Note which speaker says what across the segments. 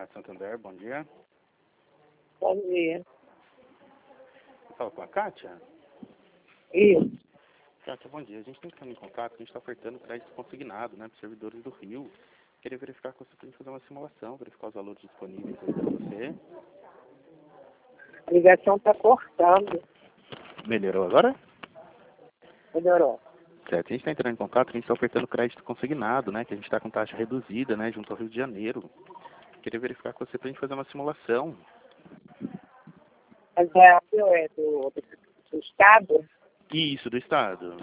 Speaker 1: Farmácia Santander, bom dia.
Speaker 2: Bom dia.
Speaker 1: Fala com a Kátia?
Speaker 2: Isso.
Speaker 1: Kátia, bom dia. A gente está entrando em contato, a gente está ofertando crédito consignado, né, para os servidores do Rio. Queria verificar com você para a gente fazer uma simulação, verificar os valores disponíveis aí para você.
Speaker 2: A ligação está cortando.
Speaker 1: Melhorou agora?
Speaker 2: Melhorou.
Speaker 1: Certo. A gente está entrando em contato, a gente está ofertando crédito consignado, né, que a gente está com taxa reduzida, né, junto ao Rio de Janeiro. Queria verificar com você para a gente fazer uma simulação.
Speaker 2: Mas é do Estado?
Speaker 1: Isso, do Estado.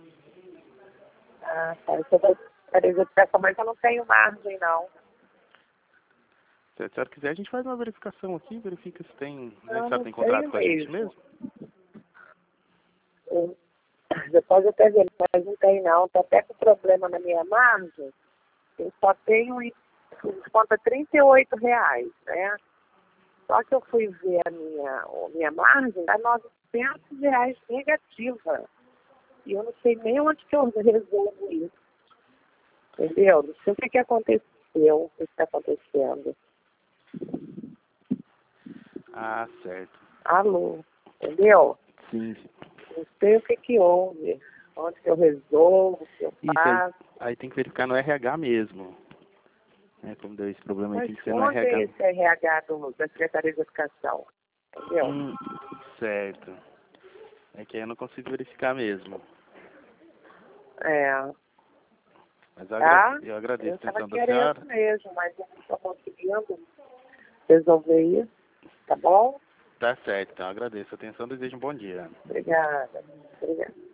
Speaker 2: Ah, tá. Isso é da Secretaria de Educação, mas eu não tenho margem, não.
Speaker 1: Se a senhora quiser, a gente faz uma verificação aqui, verifica se tem, né, se a
Speaker 2: Eu
Speaker 1: senhora
Speaker 2: não
Speaker 1: tem contrato
Speaker 2: tenho
Speaker 1: com a gente mesmo.
Speaker 2: Depois eu até ver, mas não tem, não. Estou até com problema na minha margem. Eu só tenho desconta R$ 38, né? Só que eu fui ver a minha margem, dá R$ 900 negativa. E eu não sei nem onde que eu resolvo isso. Entendeu? Não sei o que aconteceu, o que está acontecendo.
Speaker 1: Ah, certo.
Speaker 2: Alô, entendeu?
Speaker 1: Sim.
Speaker 2: Não sei o que houve, onde que eu resolvo, o que eu
Speaker 1: Isso
Speaker 2: faço.
Speaker 1: aí tem que verificar no RH mesmo. Como deu esse problema aí,
Speaker 2: Mas
Speaker 1: tem que ser no
Speaker 2: onde é
Speaker 1: RH.
Speaker 2: esse RH da Secretaria de Educação? Entendeu?
Speaker 1: Certo. É que aí eu não consigo verificar mesmo.
Speaker 2: É,
Speaker 1: Mas
Speaker 2: tá?
Speaker 1: eu agradeço
Speaker 2: Eu
Speaker 1: a
Speaker 2: estava
Speaker 1: atenção da senhora.
Speaker 2: querendo mesmo, mas eu não estou conseguindo resolver isso, tá bom?
Speaker 1: Tá certo, então eu agradeço a atenção, desejo um bom dia.
Speaker 2: Obrigada. Obrigada.